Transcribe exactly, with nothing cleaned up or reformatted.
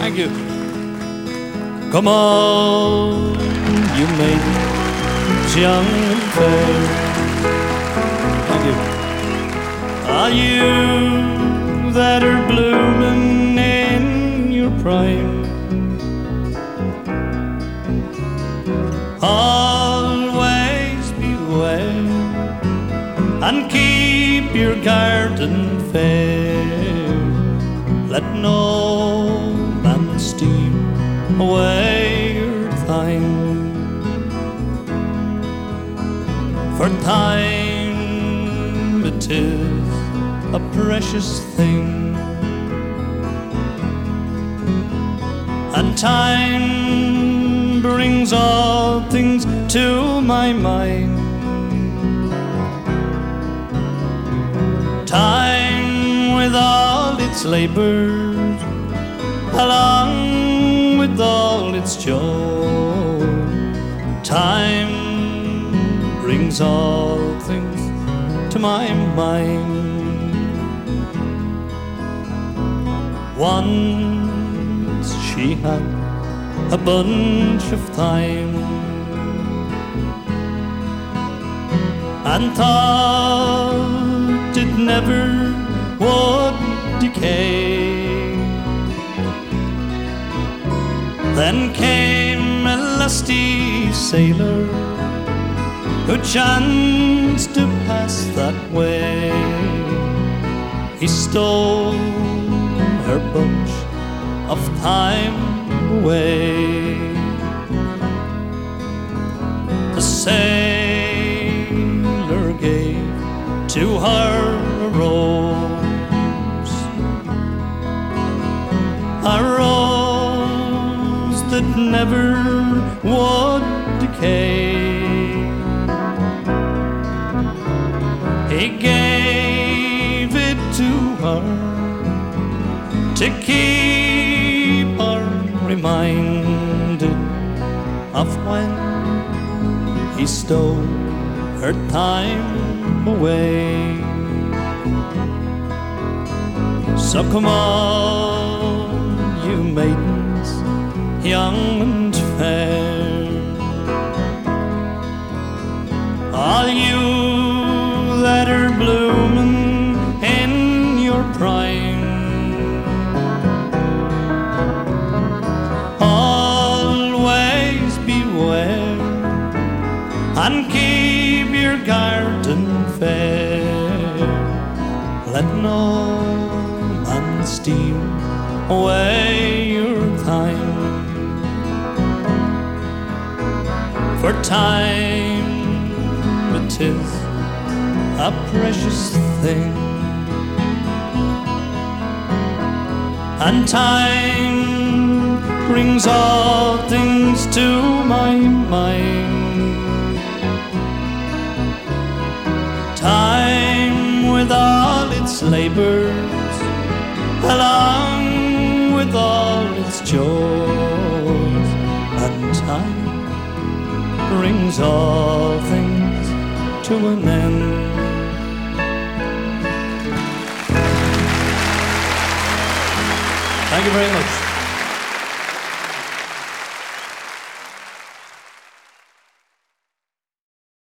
Thank you. Come on, you maidens young and fair. Thank you. Are you that are blooming in your prime? Always beware and keep your garden fair. Let no man steal away your time, for time it is a precious thing, and time brings all things to my mind. Time with all its labors, along with all its joy. Time brings all things to my mind. Once she had a bunch of thyme, and thought it never would decay. Then came a lusty sailor who chanced to pass that way. He stole her bunch of thyme away. The sailor gave to her a rose, a rose that never would decay. He gave it to her to keep her reminded of when he stole her time away. So come on, you maidens young and fair, all you that are blooming in your prime, always beware and keep your garden fair. Let no man steal away your time, for time it is a precious thing, and time brings all things to my mind. Time with all its labors, along with all its joys, and time brings all things to an end. Thank you very much.